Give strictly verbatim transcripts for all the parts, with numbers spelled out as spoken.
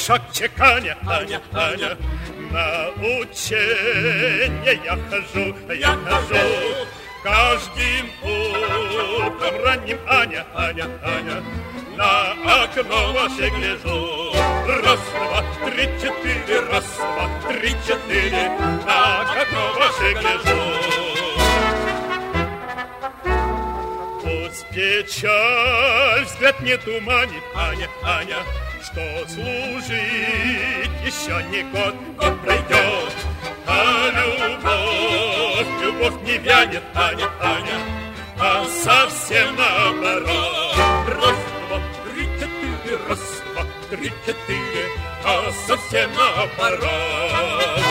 шаг чеканя, Аня, Аня. На учение я хожу, я хожу. Каждым утром ранним, Аня, Аня, Аня. На окно ваше гляжу. Раз, два, три, четыре, раз, два, три, четыре. На окно ваше гляжу. Пусть печаль взгляд не туманит, Аня, Аня, что служить еще не год, год пройдет. А любовь, любовь не вянет, Аня, Аня, а совсем наоборот. Раз, два, три, четыре, раз, два, три, четыре, а совсем наоборот.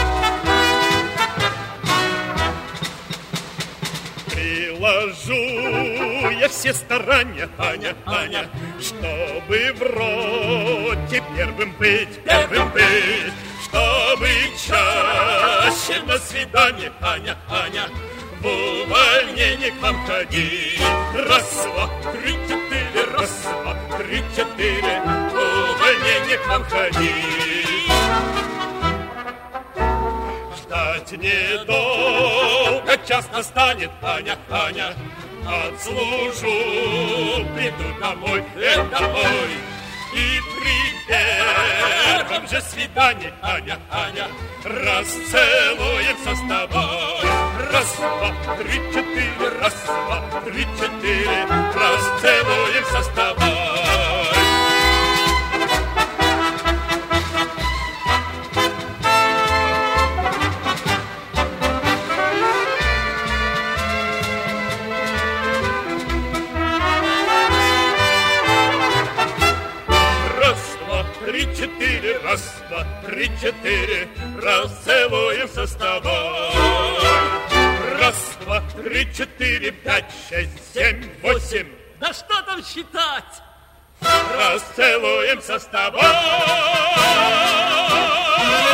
Приложу я все старания, Аня, Аня, чтобы в роте первым быть, первым быть, чтобы чаще на свидание, Аня, Аня, в увольнение к вам ходить. Раз, два, три, четыре, раз, два, три, четыре, в увольнение к вам ходить. Ждать недолго, часто станет, Аня, Аня, отслужу, приду домой, э, домой. И при первом же свидании, Аня, Аня, расцелуемся с тобой. Раз, два, три, четыре, раз, два, три, четыре, расцелуемся с тобой. Три-четыре, раз, два, три-четыре, расцелуемся с тобой. Раз, два, три-четыре, пять, шесть, семь, восемь. Да что там считать? Расцелуемся с тобой.